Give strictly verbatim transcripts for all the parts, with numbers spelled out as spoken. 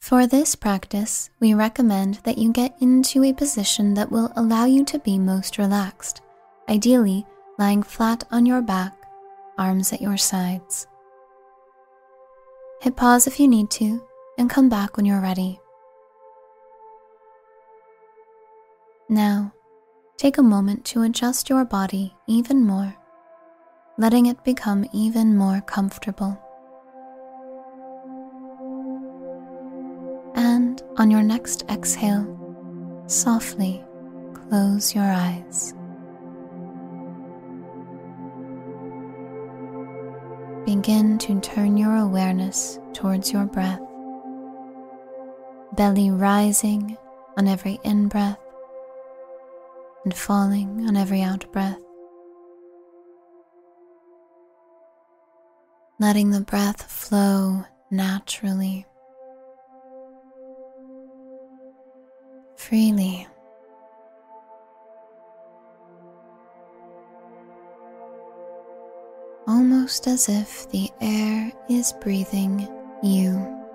For this practice, we recommend that you get into a position that will allow you to be most relaxed, ideally lying flat on your back, arms at your sides. Hit pause if you need to, and come back when you're ready. Now, take a moment to adjust your body even more, letting it become even more comfortable. And on your next exhale, softly close your eyes. Begin to turn your awareness towards your breath, belly rising on every in-breath and falling on every out-breath. Letting the breath flow naturally, freely. Almost as if the air is breathing you.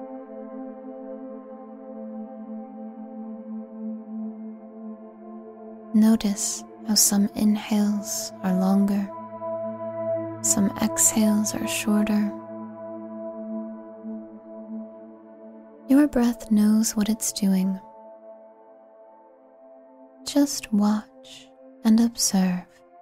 Notice how some inhales are longer, some exhales are shorter. Your breath knows what it's doing. Just watch and observe.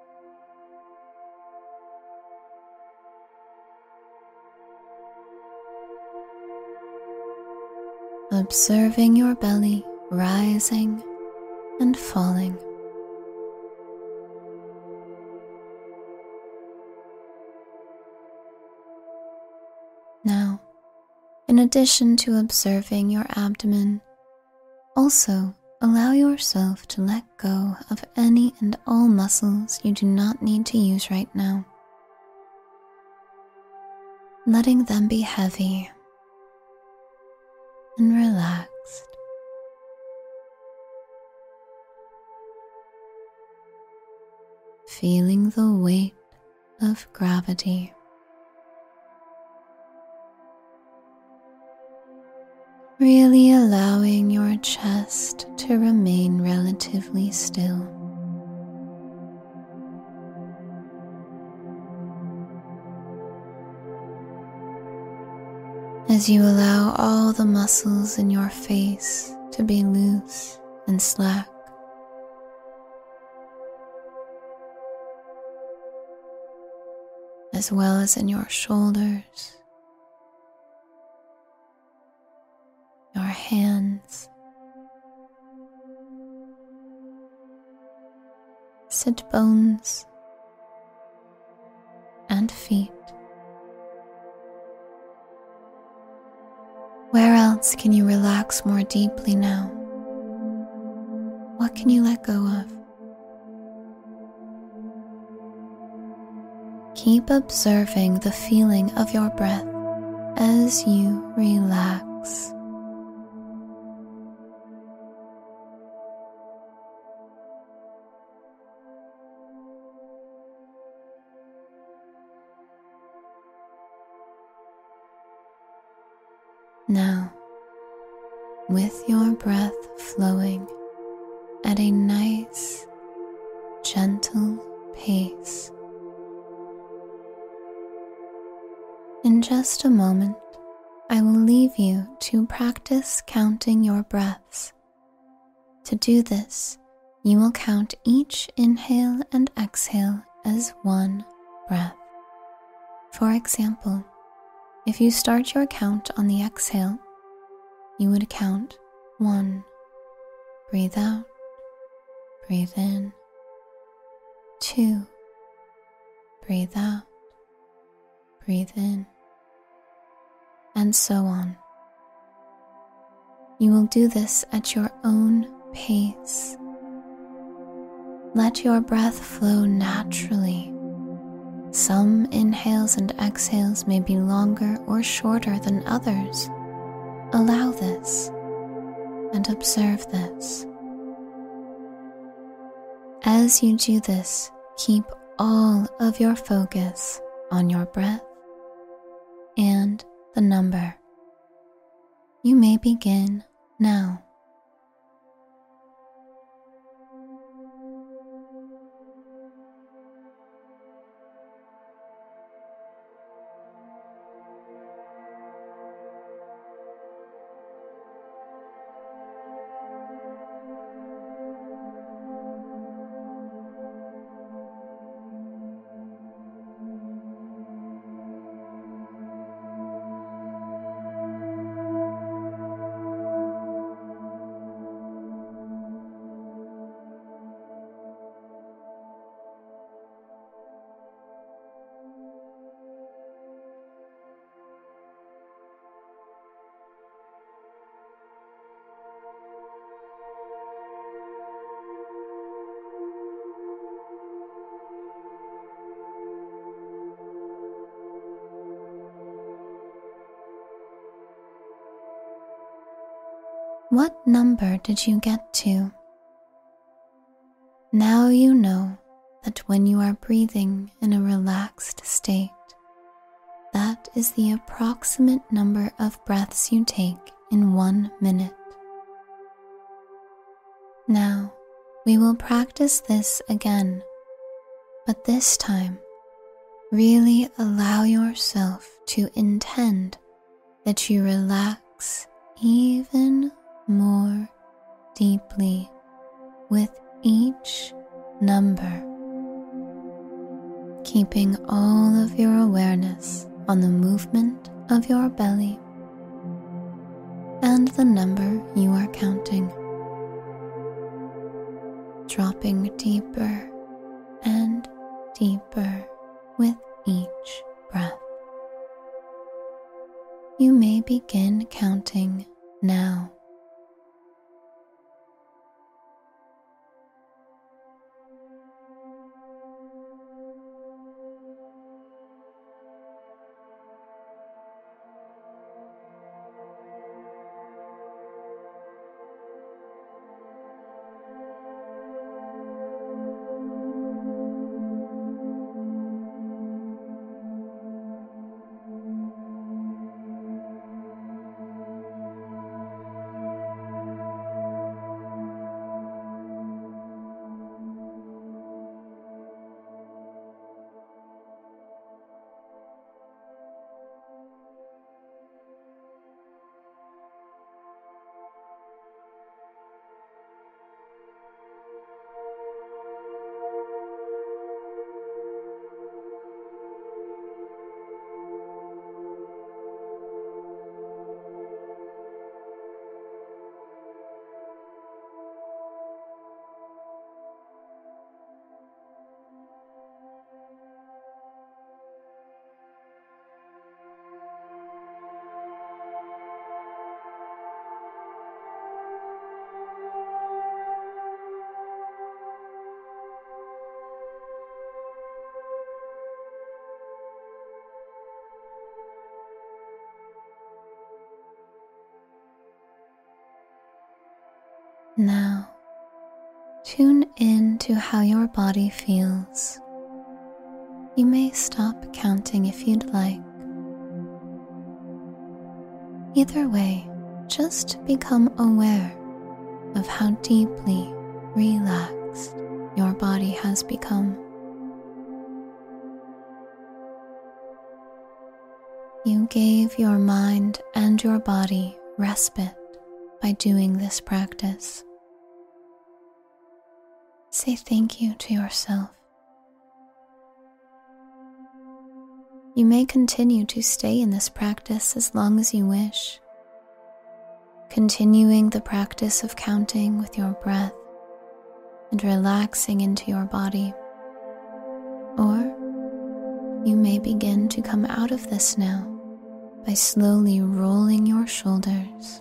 Observing your belly rising and falling. Now, in addition to observing your abdomen, also allow yourself to let go of any and all muscles you do not need to use right now, letting them be heavy and relaxed. Feeling the weight of gravity. Really allowing your chest to remain relatively still. As you allow all the muscles in your face to be loose and slack. As well as in your shoulders, your hands, sit bones, and feet. Where else can you relax more deeply now? What can you let go of? Keep observing the feeling of your breath as you relax. Now, with your breath flowing at a nice, gentle pace, in just a moment, I will leave you to practice counting your breaths. To do this, you will count each inhale and exhale as one breath. For example, if you start your count on the exhale, you would count one, breathe out, breathe in, two, breathe out, breathe in, and so on. You will do this at your own pace. Let your breath flow naturally. Some inhales and exhales may be longer or shorter than others. Allow this and observe this. As you do this, keep all of your focus on your breath and the number. You may begin now. What number did you get to? Now you know that when you are breathing in a relaxed state, that is the approximate number of breaths you take in one minute. Now, we will practice this again, but this time, really allow yourself to intend that you relax even more deeply with each number, keeping all of your awareness on the movement of your belly and the number you are counting, dropping deeper and deeper with each breath. You may begin counting now. Now, tune in to how your body feels. You may stop counting if you'd like. Either way, just become aware of how deeply relaxed your body has become. You gave your mind and your body respite by doing this practice. Say thank you to yourself. You may continue to stay in this practice as long as you wish, continuing the practice of counting with your breath and relaxing into your body. Or you may begin to come out of this now by slowly rolling your shoulders,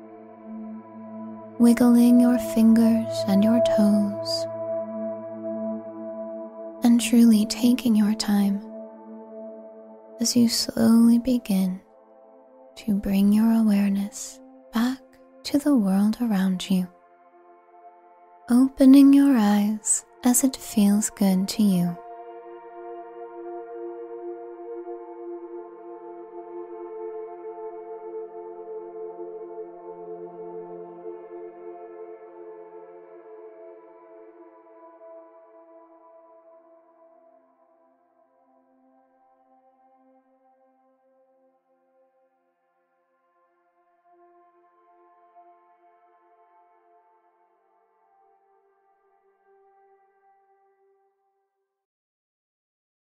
wiggling your fingers and your toes, and truly taking your time as you slowly begin to bring your awareness back to the world around you, opening your eyes as it feels good to you.